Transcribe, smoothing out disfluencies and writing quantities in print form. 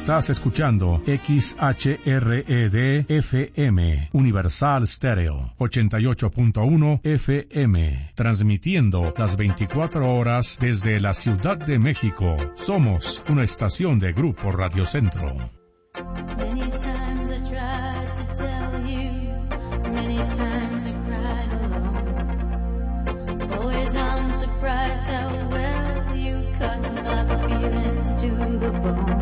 Estás escuchando XHRED FM, Universal Stereo, 88.1 FM, transmitiendo las 24 horas desde la Ciudad de México. Somos una estación de Grupo Radio Centro.